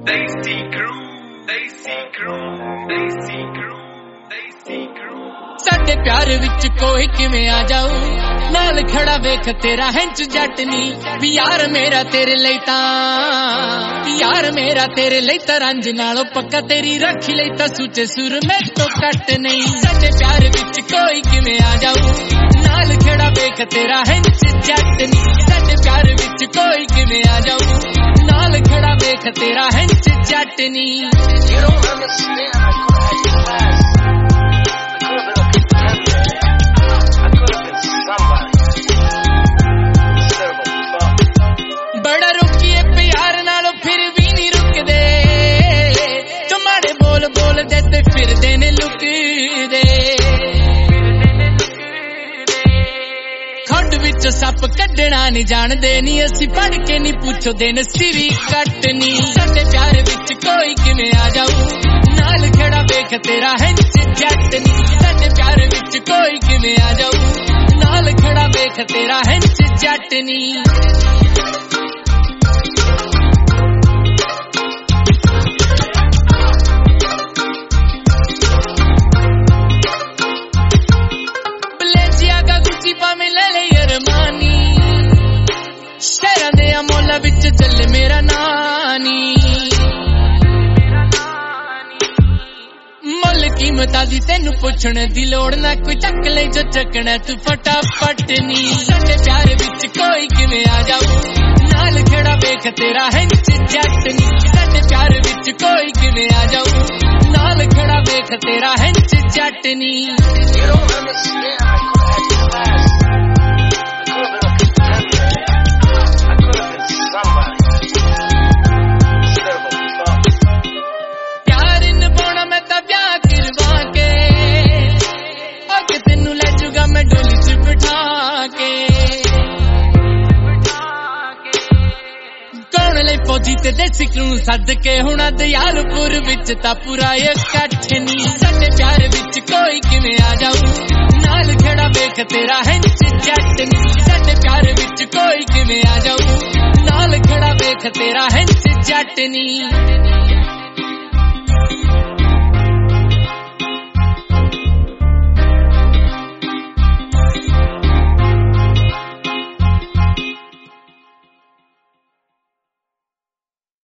Daisy Crew, Daisy Crew, Daisy Crew, Daisy Crew। साडे प्यार विच कोई किवें आ जाऊ, नाल खड़ा वेख तेरा हैंच जटनी। भी यार मेरा तेरे लई तां, यार मेरा तेरे लई तां रंज नालों पक्का तेरी रखी लई तां सूचे सुर में तो कट नहीं। साडे प्यार विच कोई किवें आ जाऊ, नाल खड़ा वेख तेरा हैंच जटनी। साडे प्यार विच कोई किवें आ जाऊ, नाल खड़ा वेख तेरा हैंच Jatni. You don't understand, I could've been fast. I could've been a contender. I could've been somebody. Instead of a fuck. बड़ा रुकिए प्यार नालों फिर भी नहीं रुकदे, तुम्हारे बोल बोल देते फिर देने लुक दे। खड्ड विच सप कड्डना नहीं जानदे नी, असी पढ़ के नहीं पूछो दिन सिरी कटनी। साडे प्यार विच कोई किवें आ जाऊ, नाल खड़ा वेख तेरा हैंच जटनी। साडे प्यार विच कोई किवें आ जाऊ, नाल खड़ा वेख तेरा हैंच जटनी। शहरां दे अमोला विच चले मेरा नानी, मुल कीमतां दी तैनू पुछण दी लोड़ ना, कोई चक ले जो चकना तू फटाफट नी। साडे प्यार विच कोई किवें आ जाऊ, नाल खड़ा वेख तेरा हैंच जटनी। साडे प्यार विच कोई किवें आ जाऊ, नाल खड़ा वेख तेरा हैंच Jatni. You don't understand, I could've been fast. I could've been a contender. I could've been somebody. Instead of a fuck. प्यार निभाना मैं तां ब्याह करवा के, आके तेनू ले जूगा मैं डोली च बिठा के। कौन ले फौजी ते देसी क्रू सद के, हुणा दयालपुर विच तां पूरा इकट्ठ नी। साडे प्यार विच कोई किवें आ जाऊ, नाल खड़ा वेख तेरा हैंच जटनी। साडे प्यार विच कोई किवें आ जाऊ, नाल खड़ा वेख तेरा हैंच जटनी।